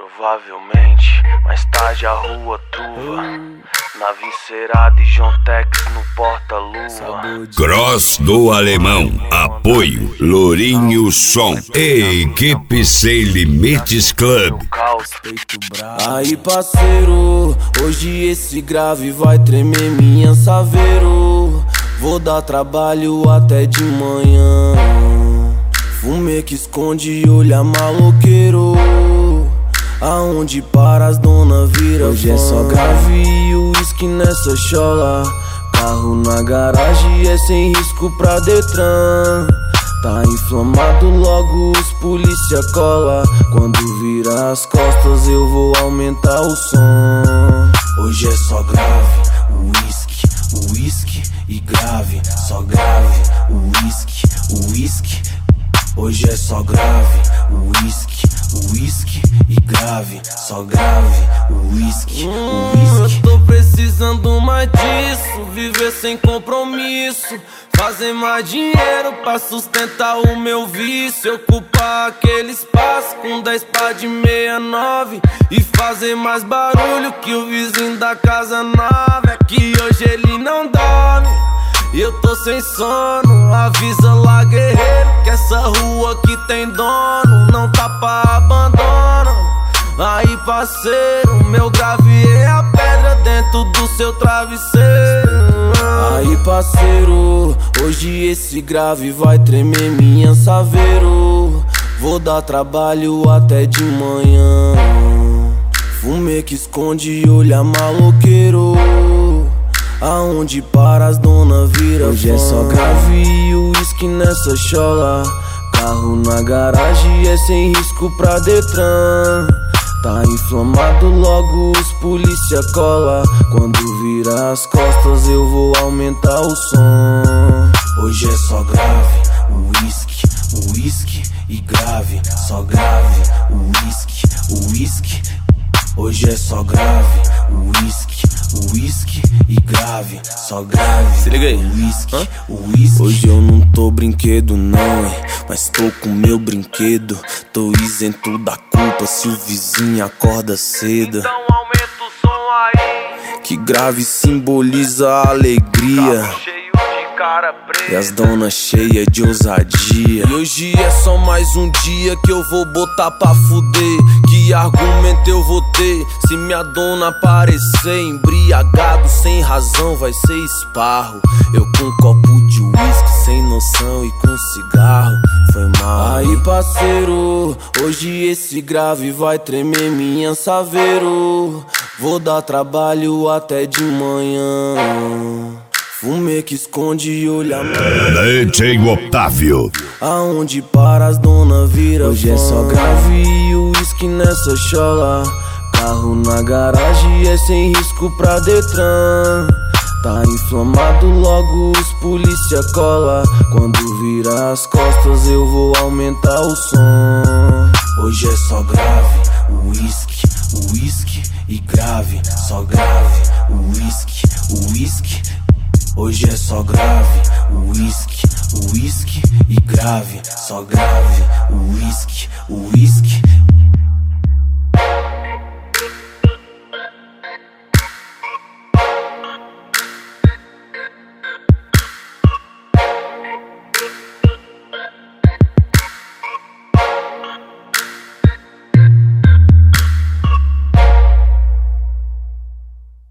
Provavelmente, mais tarde a rua truva, nave encerada e John Tex no porta-luva. Cross do Alemão, apoio Lourinho Som, equipe Sem Limites Club. Aí parceiro, hoje esse grave vai tremer minha saveiro. Vou dar trabalho até de manhã. Fumê que esconde, olha maloqueiro. Aonde para as dona vira hoje fã. É só grave e uísque nessa chola. Carro na garagem é sem risco pra Detran. Tá inflamado, logo os polícia cola. Quando vira as costas eu vou aumentar o som. Hoje é só grave, uísque e grave. Só grave, uísque. Hoje é só grave, uísque e grave. Só grave, uísque. Eu tô precisando mais disso, viver sem compromisso. Fazer mais dinheiro pra sustentar o meu vício. Ocupar aquele espaço com 10 pá de 69 e fazer mais barulho que o vizinho da casa nova. É que hoje ele não dorme e eu tô sem sono. Avisa lá, guerreiro, que essa rua aqui tem dono. Não tá pra abandono. Aí parceiro, meu grave é a pedra dentro do seu travesseiro. Aí parceiro, hoje esse grave vai tremer minha saveiro. Vou dar trabalho até de manhã. Fumê que esconde, olha maloqueiro. Aonde para as dona vira hoje fã. É só grave e uísque nessa chola. Carro na garagem é sem risco pra Detran. Tá inflamado, logo os polícia cola. Quando vira as costas eu vou aumentar o som. Hoje é só grave, uísque e grave. Só grave, uísque. Hoje é só grave, uísque e grave. Só grave, se liga aí, uísque. Hoje eu não tô brinquedo não, hein, mas tô com meu brinquedo. Tô isento da culpa se o vizinho acorda cedo. Então aumenta o som aí, que grave simboliza a alegria. carro cheio de cara preta E as donas cheias de ousadia. E hoje é só mais um dia que eu vou botar pra fuder. Que argumento eu vou ter se minha dona aparecer embriagado sem razão? Vai ser esparro. Eu com um copo de uísque sem noção e com cigarro. Foi mal. Aí parceiro, hoje esse grave vai tremer minha saveiro. Vou dar trabalho até de manhã. Fumê que esconde, olha DJ Otávio. Aonde para as dona vira hoje fã. É só grave e uísque nessa chola. Carro na garagem é sem risco pra Detran. Tá inflamado, logo os polícia cola. Quando vira as costas eu vou aumentar o som. Hoje é só grave, uísque e grave. Só grave, uísque. Hoje é só grave, uísque e grave. Só grave, uísque.